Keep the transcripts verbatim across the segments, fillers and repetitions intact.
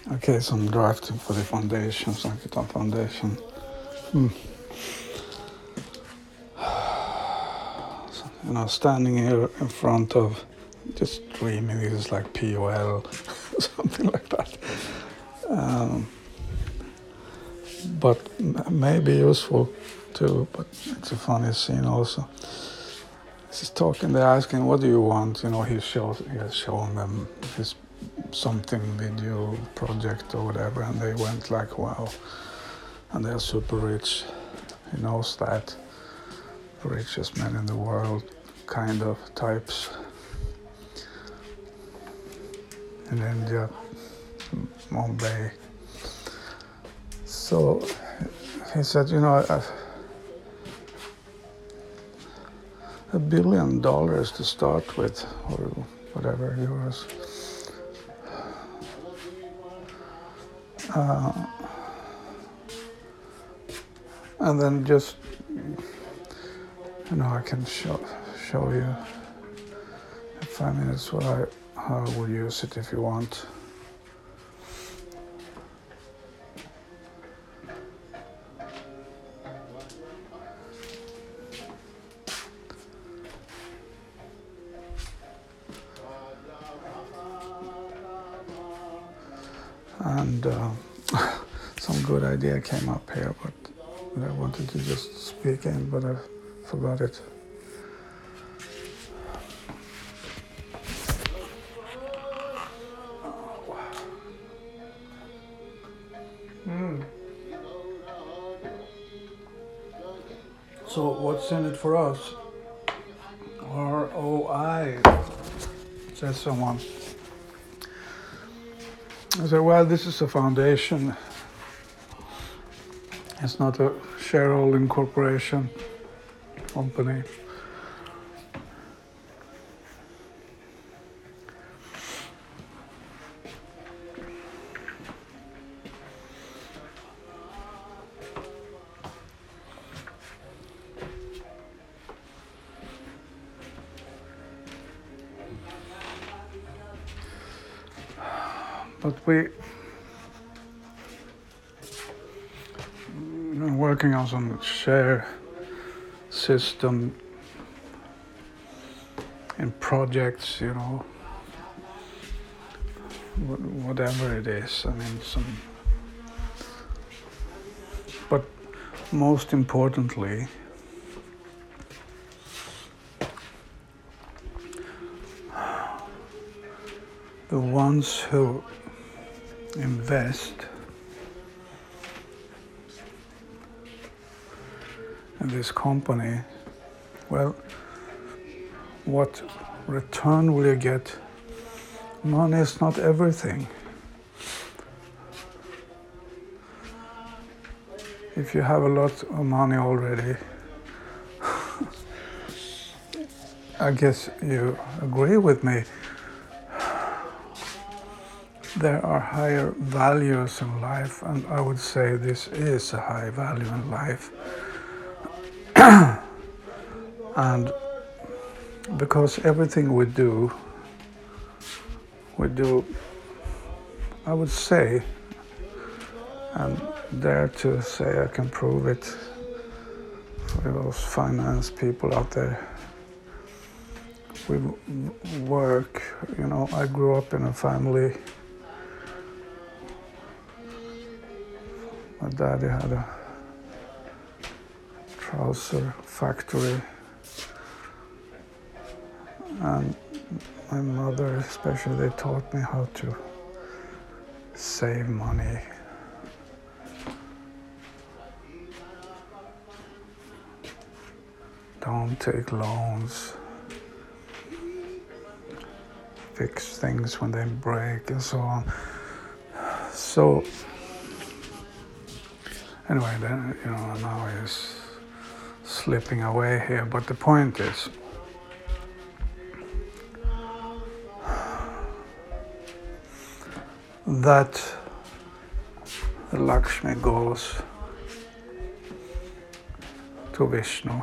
Okay, so I'm drafting for the foundation, Sankirtan Foundation. Hmm. So, you know, standing here in front of, just dreaming this is like P O L, something like that. Um, but m- maybe useful too, but it's a funny scene also. He's talking, they're asking, what do you want? You know, he shows, he has shown them his something video project or whatever, and they went like, wow, and they're super rich. He knows that, the richest men in the world, kind of types in India, Mumbai. So he said, you know, a, a billion dollars to start with, or whatever euros. Uh, and then just, you know, I can show show you in five minutes what I how I will use it if you want. And uh, some good idea came up here, but I wanted to just speak in, but I forgot it. Mm. So what's in it for us? R O I, says someone. I said, well, this is a foundation. It's not a shareholding corporation company. But we are working on some share system in projects, you know, whatever it is. I mean, some. But most importantly, the ones who invest in this company, well, what return will you get? Money is not everything. If you have a lot of money already, I guess you agree with me. There are higher values in life, and I would say this is a high value in life. And because everything we do, we do, I would say, and dare to say I can prove it for those finance people out there. We work, you know, I grew up in a family. My daddy had a trouser factory, and my mother especially, they taught me how to save money. Don't take loans. Fix things when they break and so on. So anyway, then, you know, now he's slipping away here, but the point is, that the Lakshmi goes to Vishnu,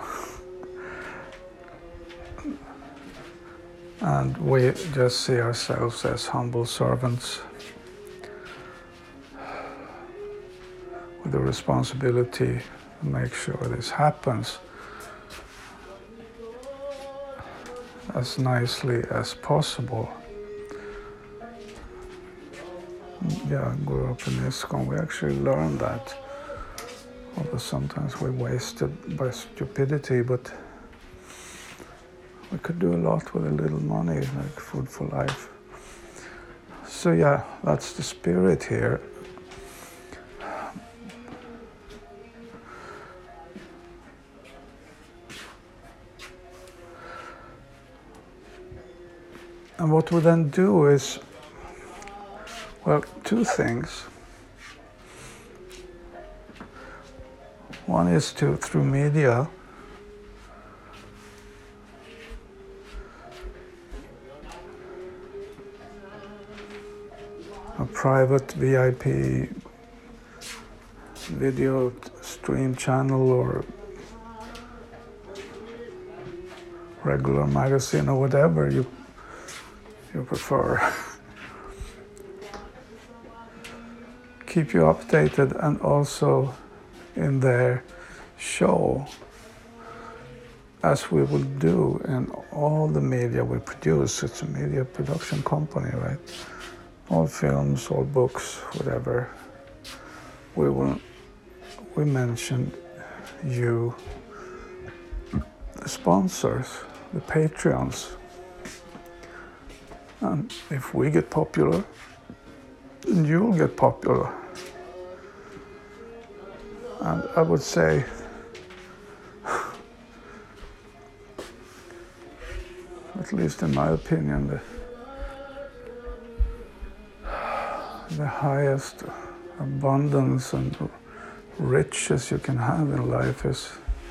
and we just see ourselves as humble servants. the responsibility to make sure this happens as nicely as possible. Yeah, I grew up in ISKCON. We actually learned that. Although sometimes we're wasted by stupidity, but we could do a lot with a little money, like Food for Life. So yeah, that's the spirit here. And what we then do is, well, two things. One is to, through media, a private V I P video stream channel or regular magazine or whatever you you prefer. Keep you updated, and also in their show, as we will do in all the media we produce. It's a media production company, right? All films, all books, whatever. We will we mention you, the sponsors, the Patreons. And if we get popular, then you'll get popular. And I would say, at least in my opinion, the, the highest abundance and riches you can have in life is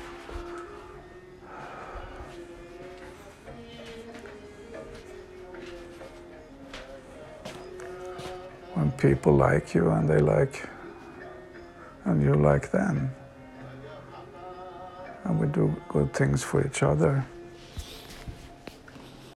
when people like you and they like, and you like them. And we do good things for each other.